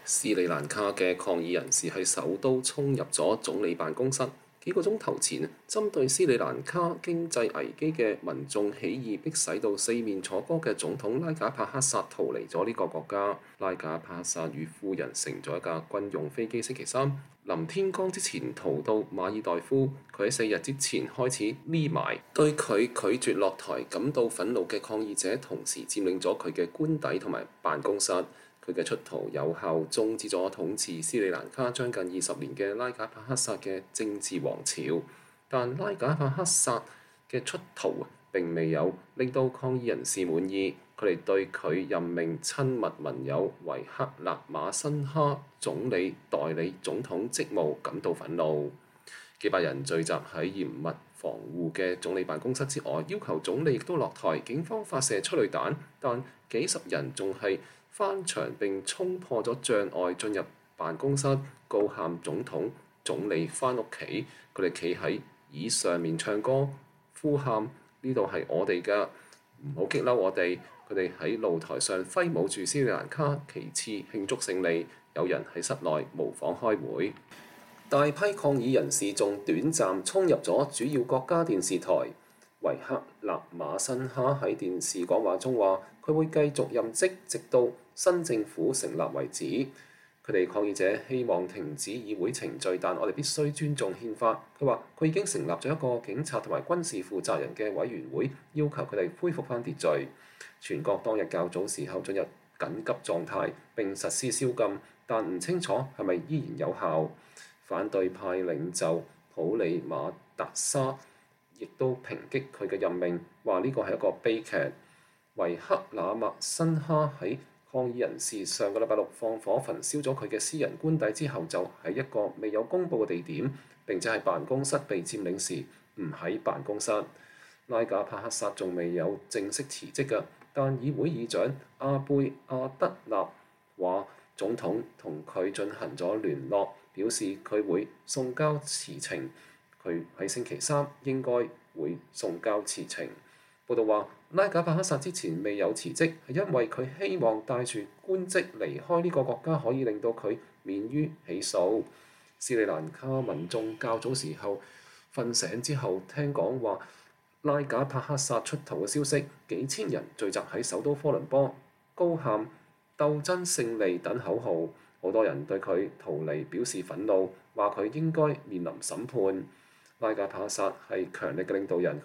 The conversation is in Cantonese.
斯里蘭卡嘅抗議人士喺首都衝入咗總理辦公室。幾個鐘頭前，針對斯里蘭卡經濟危機嘅民眾起義，迫使到四面楚歌嘅總統拉賈帕克薩逃離咗呢個國家。拉賈帕克薩與夫人乘咗一架軍用飛機，星期三臨天光之前逃到馬爾代夫。佢喺4日之前開始匿埋，對佢拒絕落台感到憤怒嘅抗議者，同時佔領咗佢嘅官邸同埋辦公室。佢嘅出逃有效終止咗統治斯里蘭卡將近20年嘅拉賈帕克薩嘅政治王朝。但拉賈帕克薩嘅出逃並未有令到抗議人士滿意，佢哋對佢任命親密盟友維克勒馬辛哈總理代理總統職務感到憤怒。幾百人聚集喺嚴密防護嘅總理辦公室之外，要求總理亦都落台。警方發射催淚彈，但幾十人仲係翻牆並衝破咗障礙進入辦公室，高喊總理返屋企。佢哋企喺椅上面唱歌，呼喊呢度係我哋㗎，唔好激嬲我哋。佢哋喺露台上揮舞住斯里蘭卡旗幟慶祝勝利，有人喺室內模仿開會。大批抗議人士仲短暫衝入咗主要國家電視台。維克勒馬辛哈喺電視講話中話，佢會繼續任職直到新政府成立為止。佢哋抗議者希望停止議會程序，但我哋必須尊重憲法。佢話佢已經成立咗一個警察同埋軍事負責人嘅委員會，要求佢哋恢復返秩序。全國當日較早時候進入緊急狀態並實施宵禁，但唔清楚係咪依然有效。反對派領袖普里馬達沙亦都抨擊佢嘅任命，話呢個係一個悲劇。維克勒馬辛哈喺抗議人士上個禮拜六放火焚燒咗佢嘅私人官邸之後，就喺一個未有公佈嘅地點，並且係辦公室被佔領時唔喺辦公室。拉賈帕克薩仲未有正式辭職嘅，但議會議長阿貝阿德納話總統同佢進行咗聯絡，表示佢會送交辭呈。佢喺星期三應該會送交辭呈。報道話，拉賈帕克薩之前未有辭職，係因為佢希望帶住官職離開呢個國家，可以令到佢免於起訴。斯里蘭卡民眾較早時候瞓醒之後，聽講話拉賈帕克薩出逃嘅消息，幾千人聚集喺首都科倫坡，高喊鬥爭勝利等口號。好多人對佢逃離表示憤怒，話佢應該面臨審判。拉賈帕克薩係強力嘅領導人。